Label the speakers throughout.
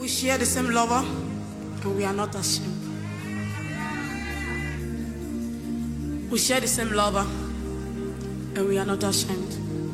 Speaker 1: We share the same lover, and we are not ashamed. We share the same lover, and we are not ashamed.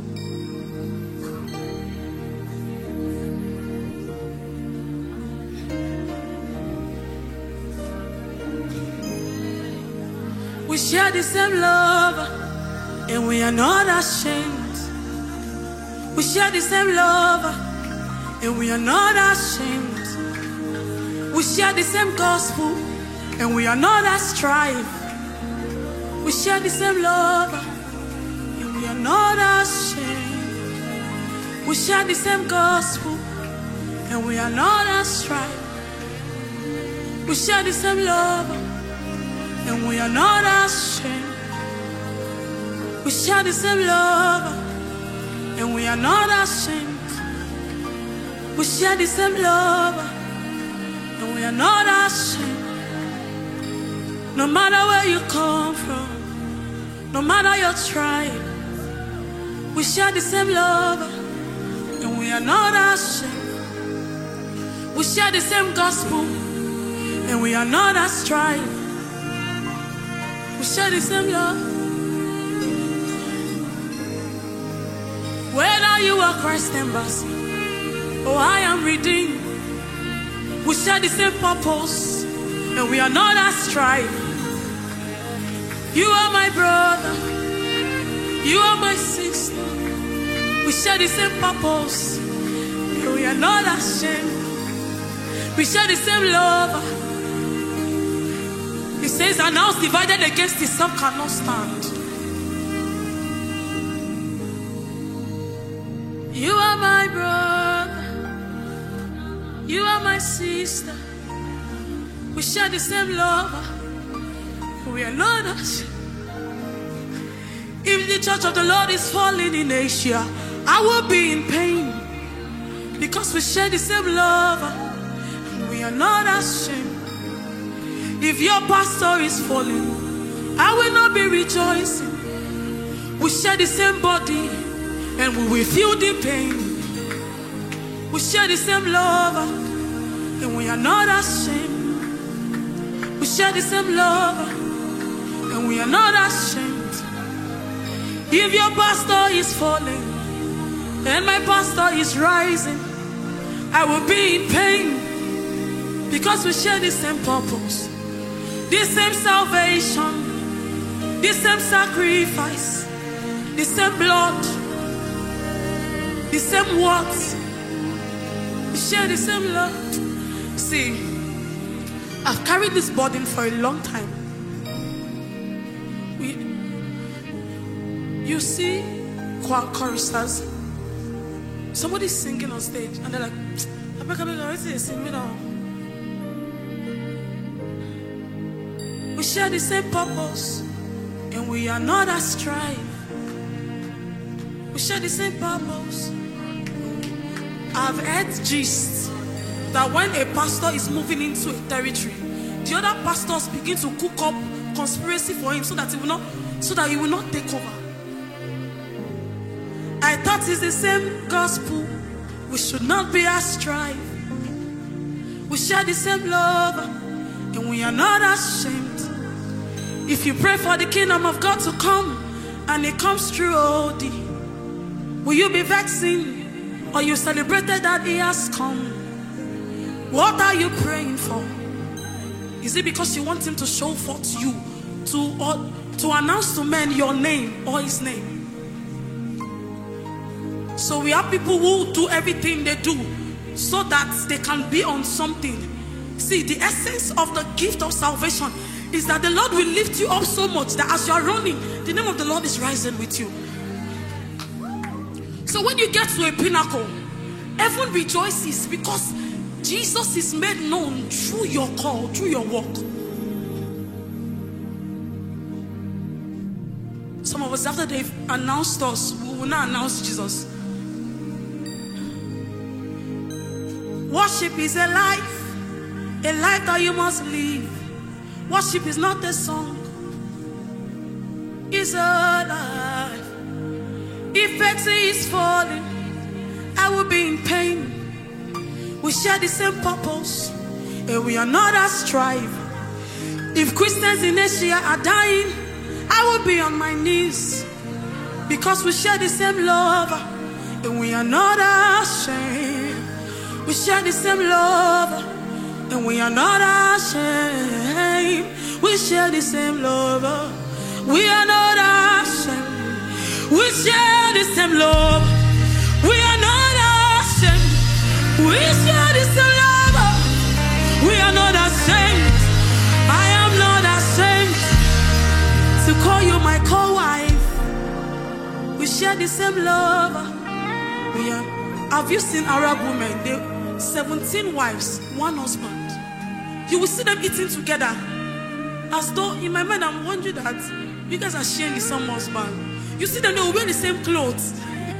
Speaker 1: We share the same love, and we are not ashamed. We share the same love, and we are not ashamed. We share the same gospel, and we are not ashamed. We share the same love, and we are not ashamed. We share the same gospel, and we are not ashamed. We share the same love, and we are not ashamed. We share the same love, and we are not ashamed. We share the same love, and we are not ashamed. No matter where you come from, no matter your tribe, we share the same love, and we are not ashamed. We share the same gospel, and we are not ashamed. We share the same love. Whether you are Christ embassy or I am redeemed, we share the same purpose, and we are not ashamed. You are my brother, you are my sister. We share the same purpose, and we are not ashamed. We share the same love. He says, "An house divided against itself cannot stand." You are my brother, you are my sister. We share the same love. We are not ashamed. If the church of the Lord is falling in Asia, I will be in pain, because we share the same love. We are not ashamed. If your pastor is falling, I will not be rejoicing. We share the same body, and we will feel the pain. We share the same love, and we are not ashamed. We share the same love, and we are not ashamed. If your pastor is falling, and my pastor is rising, I will be in pain, because we share the same purpose, the same salvation, the same sacrifice, the same blood, the same words. We share the same love. See, I've carried this burden for a long time. You see choristers, somebody's singing on stage, and they're like, I beg, sing me now. We share the same purpose, and we are not ashamed. We share the same purpose. I've heard gist that when a pastor is moving into a territory, the other pastors begin to cook up conspiracy for him so that he will not take over. I thought it's the same gospel. We should not be ashamed. We share the same love, and we are not ashamed. If you pray for the kingdom of God to come, and it comes through OD, will you be vexing, or you celebrated that he has come? What are you praying for? Is it because you want him to show forth you, to announce to men your name or his name? So we have people who do everything they do so that they can be on something. See, the essence of the gift of salvation is that the Lord will lift you up so much that as you are running, the name of the Lord is rising with you. So when you get to a pinnacle, heaven rejoices because Jesus is made known through your call, through your walk. Some of us, after they've announced us, we will not announce Jesus. Worship is a life that you must live. Worship is not a song, it's a life. If Betsy is falling, I will be in pain. We share the same purpose, and we are not as strive. If Christians in Asia are dying, I will be on my knees, because we share the same love, and we are not ashamed. We share the same love, and we are not ashamed. We share the same love, we are not ashamed. We share the same love, we are not ashamed. We share the same love, we are not ashamed. I am not ashamed to call you my co-wife. We share the same love. We are. Have you seen Arab women? They 17 wives, one husband. You will see them eating together. As though in my mind I'm wondering that you guys are sharing the same husband. You see them, they will wear the same clothes.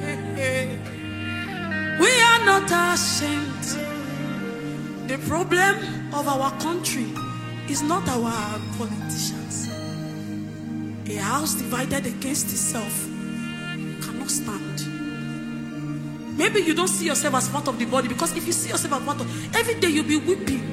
Speaker 1: We are not ashamed. The problem of our country is not our politicians. A house divided against itself cannot stand. Maybe you don't see yourself as part of the body, because if you see yourself as part of, every day you'll be weeping.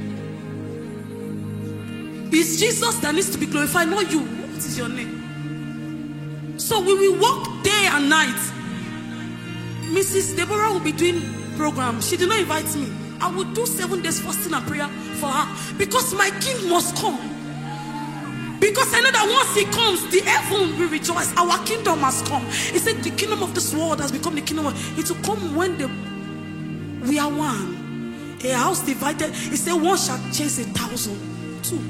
Speaker 1: It's Jesus that needs to be glorified, not you. What is your name? So we will work day and night. Mrs. Deborah will be doing program. She did not invite me. I will do 7 days fasting and prayer for her, because my king must come. Because I know that once he comes, the heaven will rejoice. Our kingdom must come. He said the kingdom of this world has become the kingdom of... It will come when we are one. A house divided. He said one shall chase 1,000. 2.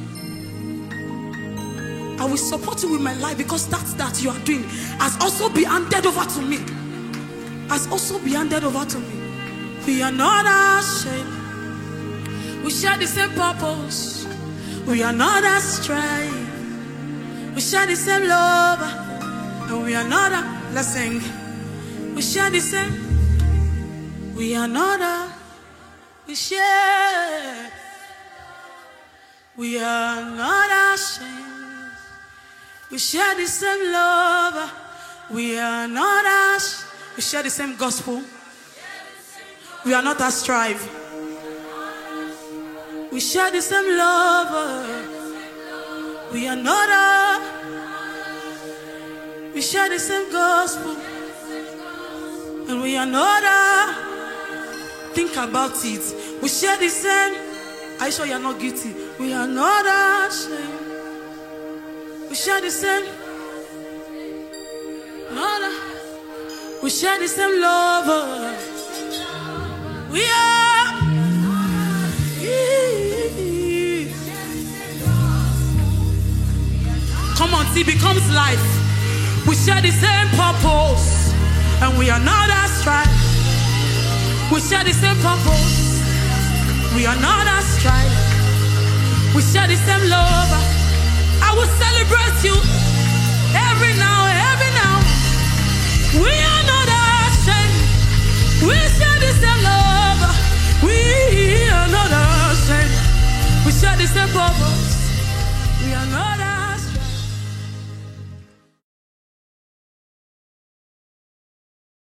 Speaker 1: I will support you with my life, because that you are doing has also been handed over to me. Has also been handed over to me. We are not ashamed. We share the same purpose. We are not astray. We share the same love, and we are not let's sing. We share the same. We are not we share. We are not ashamed. We share the same love. We are not ashamed. We share the same gospel. We are not as strive. We share the same love. We are not we share the same gospel. And we are not think about it. We share the same. Are you sure you are not guilty? We are not ashamed. We share the same. Not we share the same love. We are. Come on, see, becomes life. We share the same purpose, and we are not as strife. We share the same purpose. We are not as strife. We share the same love.